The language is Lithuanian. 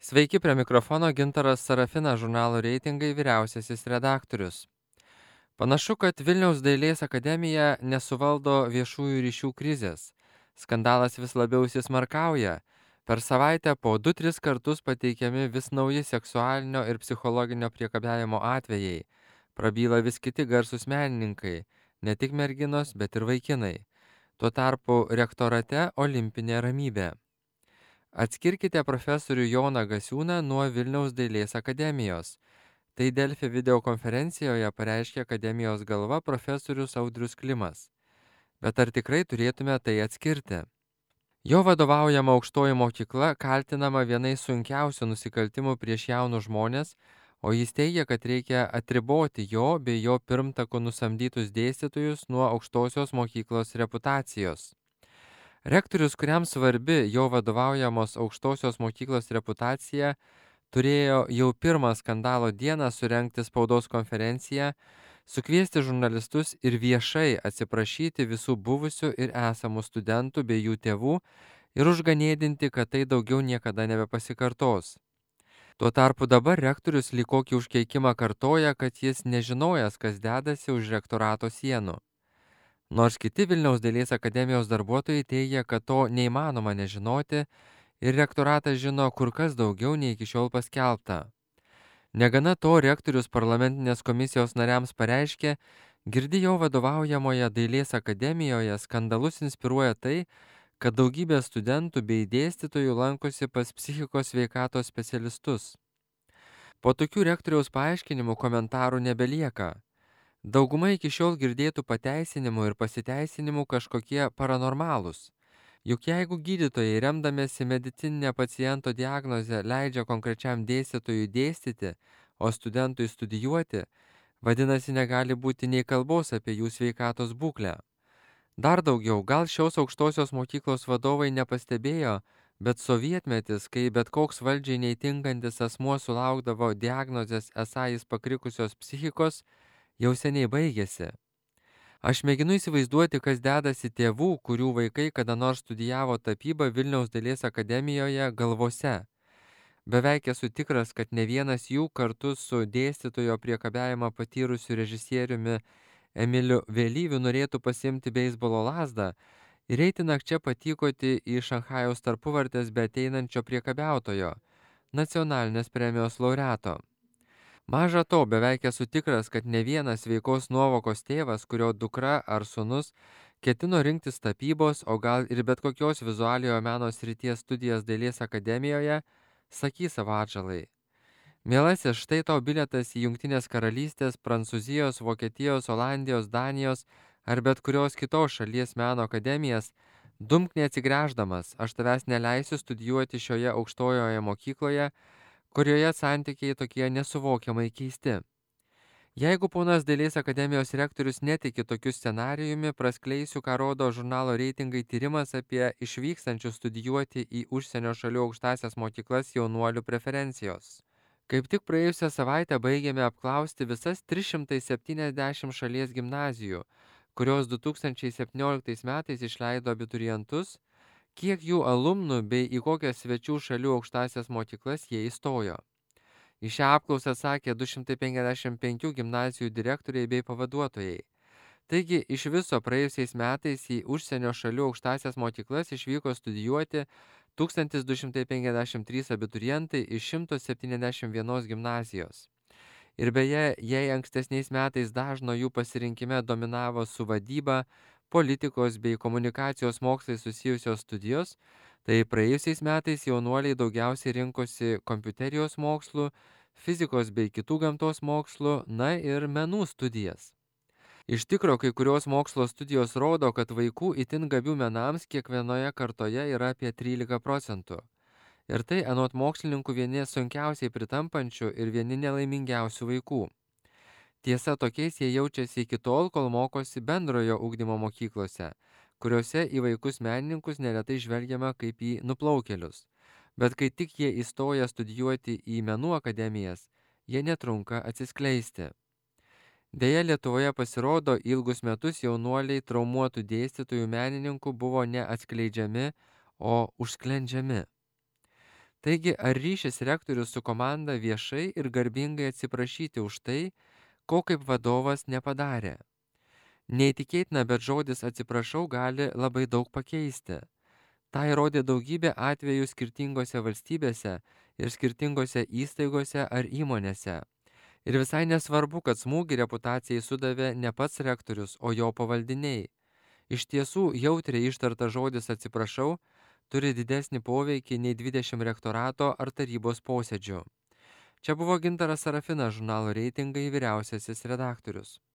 Sveiki, prie mikrofono Gintaras Sarafinas, žurnalo Reitingai vyriausiasis redaktorius. Panašu, kad Vilniaus dailės akademija nesuvaldo viešųjų ryšių krizės. Skandalas vis labiau įsismarkauja. Per savaitę po 2-3 kartus pateikiami vis nauji seksualinio ir psichologinio priekabiavimo atvejai. Prabyla vis kiti garsūs menininkai, ne tik merginos, bet ir vaikinai. Tuo tarpu rektorate olimpinė ramybė. Atskirkite profesorių Joną Gasiūną nuo Vilniaus dailės akademijos. Tai Delfi videokonferencijoje pareiškė akademijos galva profesorius Audrius Klimas. Bet ar tikrai turėtume tai atskirti? Jo vadovaujama aukštoji mokykla kaltinama vienais sunkiausių nusikaltimų prieš jaunus žmonės, o jis teigia, kad reikia atriboti jo bei jo pirmtakų nusamdytus dėstytojus nuo aukštosios mokyklos reputacijos. Rektorius, kuriam svarbi jo vadovaujamos aukštosios mokyklos reputacija, turėjo jau pirmą skandalo dieną surengti spaudos konferenciją, sukviesti žurnalistus ir viešai atsiprašyti visų buvusių ir esamų studentų bei jų tėvų ir užganėdinti, kad tai daugiau niekada nebepasikartos. Tuo tarpu dabar rektorius lyg kokį užkeikimą kartoja, kad jis nežinojęs, kas dedasi už rektorato sienų. Nors kiti Vilniaus dailės akademijos darbuotojai teigia, kad to neįmanoma nežinoti ir rektoratas žino kur kas daugiau nei iki šiol paskelbta. Negana to, rektorius parlamentinės komisijos nariams pareiškė, girdi jo vadovaujamoje dailės akademijoje skandalus inspiruoja tai, kad daugybė studentų bei dėstytojų lankosi pas psichikos sveikatos specialistus. Po tokių rektoriaus paaiškinimų komentarų nebelieka. Dauguma iki šiol girdėtų pateisinimų ir pasiteisinimų kažkokie paranormalūs. Juk jeigu gydytojai, remdamėsi medicininę paciento diagnozę, leidžia konkrečiam dėstytojui dėstyti, o studentui studijuoti, vadinasi, negali būti nei kalbos apie jų sveikatos būklę. Dar daugiau, gal šios aukštosios mokyklos vadovai nepastebėjo, bet sovietmetis, kai bet koks valdžiai neįtinkantis asmuo sulaukdavo diagnozės esą jis pakrikusios psichikos, jau seniai baigėsi. Aš mėginu įsivaizduoti, kas dedasi tėvų, kurių vaikai kada nors studijavo tapybą Vilniaus dailės akademijoje galvose. Beveik esu tikras, kad ne vienas jų kartu su dėstytojo priekabiavimą patyrusiu režisieriumi Emiliu Vėlyviu norėtų pasiimti beisbolo lazdą ir eiti nakčia patykoti į Šanchajaus tarpuvartės be ateinančio priekabiautojo, nacionalinės premijos laureato. Maža to, beveik esu tikras, kad ne vienas sveikos nuovokos tėvas, kurio dukra ar sūnus ketino rinktis tapybos, o gal ir bet kokios vizualiojo meno srities studijas dailės akademijoje, sakys savo atžalai: Mielasis, štai tau bilietas į Jungtinės karalystės, Prancūzijos, Vokietijos, Olandijos, Danijos ar bet kurios kitos šalies meno akademijas, dumk neatsigręždamas, aš tavęs neleisiu studijuoti šioje aukštojoje mokykloje, kurioje santykiai tokie nesuvokiamai keisti. Jeigu ponas dailės akademijos rektorius netiki tokiu scenarijumi, praskleisiu, ką rodo žurnalo Reitingai tyrimas apie išvykstančių studijuoti į užsienio šalių aukštąsias mokyklas jaunuolių preferencijos. Kaip tik praėjusią savaitę baigėme apklausti visas 370 šalies gimnazijų, kurios 2017 metais išleido abiturientus, kiek jų alumnų bei į kokias svečių šalių aukštąsias mokyklas jie įstojo. Į šią apklausą sakė 255 gimnazijų direktoriai bei pavaduotojai. Taigi, iš viso praėjusiais metais į užsienio šalių aukštąsias mokyklas išvyko studijuoti 1253 abiturientai iš 171 gimnazijos. Ir beje, jei ankstesniais metais dažno jų pasirinkime dominavo su vadyba, politikos bei komunikacijos mokslais susijusios studijos, tai praėjusiais metais jaunuoliai daugiausiai rinkosi kompiuterijos mokslų, fizikos bei kitų gamtos mokslų, na ir menų studijas. Iš tikro, kai kurios mokslo studijos rodo, kad vaikų itin gabių menams kiekvienoje kartoje yra apie 13%. Ir tai anot mokslininkų vieni sunkiausiai pritampančių ir vieni nelaimingiausių vaikų. Tiesa, tokiais jie jaučiasi iki tol, kol mokosi bendrojo ugdymo mokyklose, kuriuose į vaikus menininkus neretai žvelgiama kaip į nuplaukėlius. Bet kai tik jie įstoja studijuoti į menų akademijas, jie netrunka atsiskleisti. Deja, Lietuvoje pasirodo, ilgus metus jaunuoliai traumuotų dėstytojų menininkų buvo ne atskleidžiami, o užsklendžiami. Taigi, ar ryšis rektorius su komanda viešai ir garbingai atsiprašyti už tai, ko kaip vadovas nepadarė? Neįtikėtina, bet žodis atsiprašau gali labai daug pakeisti. Ta įrodė daugybė atvejų skirtingose valstybėse ir skirtingose įstaigose ar įmonėse. Ir visai nesvarbu, kad smūgį reputacijai sudavė ne pats rektorius, o jo pavaldiniai. Iš tiesų, jautriai ištartas žodis atsiprašau turi didesnį poveikį nei 20 rektorato ar tarybos posėdžių. Čia buvo Gintaras Sarafinas, žurnalo Reitingai vyriausiasis redaktorius.